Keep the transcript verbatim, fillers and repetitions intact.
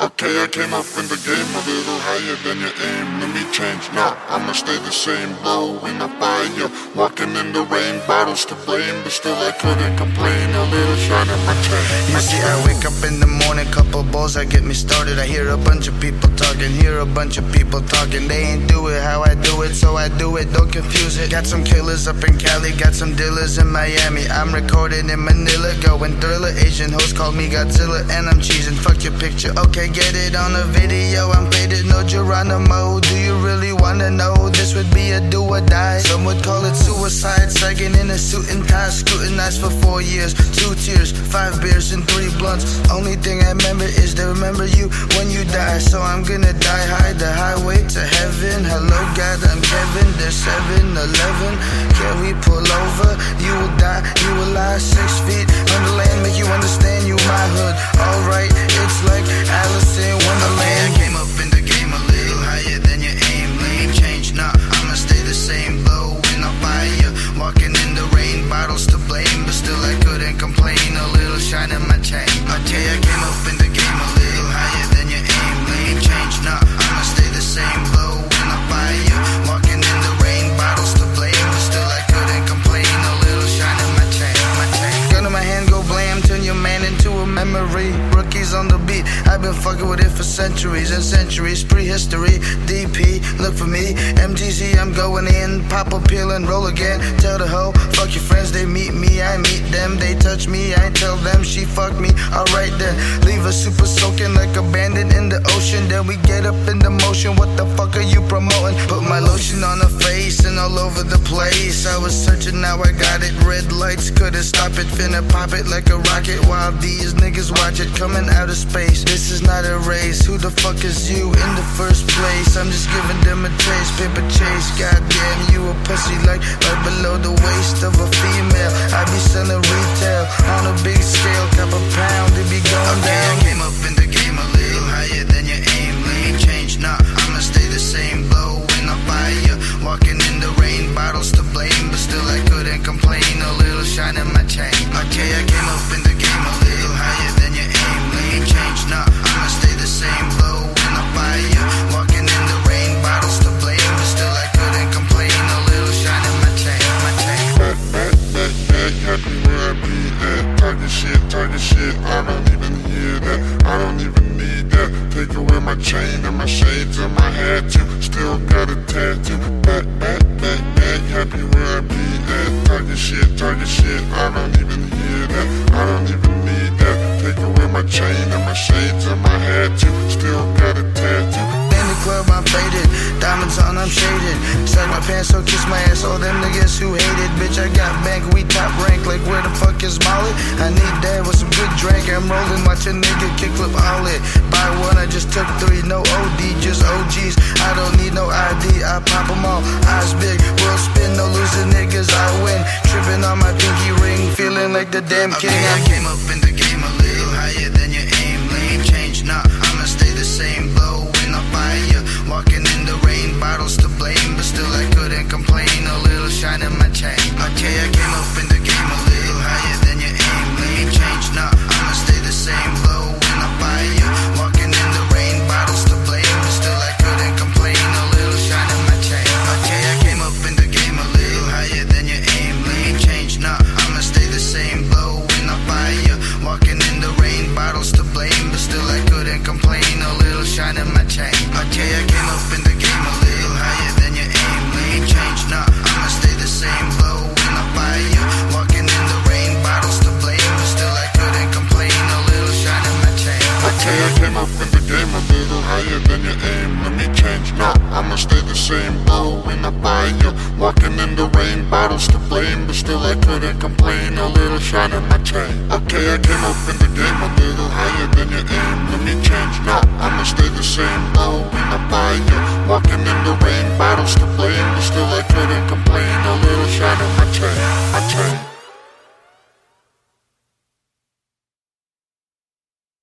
Okay, I came up in the game a little higher than your aim. Let me change now, I'ma stay the same. Blow in the fire, walking in the rain. Bottles to blame, but still I couldn't complain. A little shine in my chain. You see, I wake up in the morning, couple bowls that get me started. I hear a bunch of people talking, hear a bunch of people talking. They ain't do it how I do it, so I do it, don't confuse it. Got some killers up in Cali, got some dealers in Miami. I'm recording in Manila, going thriller. Asian host call me Godzilla, and I'm cheesing. Fuck your picture, okay, get it on a video. I'm faded, no Geronimo. Do you really wanna know? This would be a do or die. Some would call it suicide. Sagging in a suit and tie, scrutinized for four years. Two tears, five beers, and three blunts. Only thing I remember is to remember you when you die. So I'm gonna die high, the highway to heaven. Hello God, I'm Kevin. There's seven eleven. Can we pull over? You will die, you will lie six feet under land. Make you understand you my hood. Alright, it's like Alice in Wonderland. Okay, I came up in the game a little higher than your aim. Lane change, nah, I'ma stay the same. Blow in a fire, walking in the rain. Bottles to blame, but still I couldn't complain. A little shine in my chain. Okay, I came up in the game a little higher than your aim. Lane change, nah, I'ma stay the same. Blow in a fire, walking in the rain. Bottles to blame, but still I couldn't complain. A little shine in my chain, my chain. Gun in my hand, go blam, turn your man into a memory. Rookies on the beat, I've been fucking with it for centuries and centuries. Prehistory, D P, look for me. M G Z, I'm going in. Pop a pill and roll again. Tell the hoe, fuck your friends, they meet me, I meet them. They touch me, I tell them she fuck me. Alright then, leave her super soaking like a bandit in the ocean. Then we get up in the motion, what the fuck are you promoting? Put my lotion on her face and all over the place. I was searching, now I got it. Red lights, couldn't stop it. Finna pop it like a rocket while these niggas watch it coming out of space. This is not a race, who the fuck is you in the first place? I'm just giving them a taste, paper chase. Goddamn, you a pussy like right below the waist of a female. I be selling retail on a big scale, cup a pound, it be going okay, down. I came up in the game a little higher than your aim. Lane change, nah, I'ma stay the same. Blow in a fire, walking in the rain. Bottles to blame, but still I couldn't complain. A little shine in my chain. Okay, I came up in the game a little higher than your aim. Lane change, nah, I'ma stay the same. Blow in a fire, walking in the rain. Bottles to blame, but still I couldn't complain. A little shine in my chain, my chain. Back, back, back, back, happy where I be at. Talking shit, talking shit, I don't even hear that. I don't even need that. Take away my chain and my shades and my hat too. Still got a tattoo. Back, back, back, back, happy where I be at. Talking shit, talking shit, I don't even hear that. I don't even need that. Take away my chain and my shades and my hat too. Still got a tattoo. In the club, I'm faded. Diamonds on, I'm shaded. Sag my pants, so kiss my ass. All them niggas who hated. Bitch, I got bank, we top rank. Like, where the fuck is Molly? I need that with some good drink. I'm rolling, watch a nigga kickflip all it. Buy one, I just took three. No O D, just O Gs. I don't need no I D, I pop them all. Eyes big, world spin, no losing niggas, I win. Tripping on my pinky ring, feeling like the damn king. Okay, I came up in the game a little higher than your aim. Lane change, nah, I'ma stay the same. Blow in a fire, walking in the rain. Bottles to blame, but still I couldn't complain. A little shine in my chain. Okay, I came up in the game a little higher than your aim. Lane change, nah, I'ma stay the same. Blow in a fire, walking in the rain. Bottles to blame, but still I couldn't complain. A little shine in my chain. Okay, I came up in the game a little higher than your aim. Lane change, nah, I'ma stay the same. Blow in a fire, walking in the rain. Bottles to blame, but still I couldn't complain. A little shine in my chain. Okay, I came up in the game a little higher than your aim. Lane change, nah, I'ma stay the same. Blow in a fire, walking in the rain. Bottles to blame, but still I couldn't complain. A little shine in my chain. Okay, I came up in the game a little higher than your aim. Let me change, no, I'ma stay the same. Blow in the fire, walking in the rain. Bottles to blame, but still I couldn't complain. A little shine in my chain. Okay, I came up in the game a little higher than your aim. Let me change, no, I'ma stay the same. Blow in the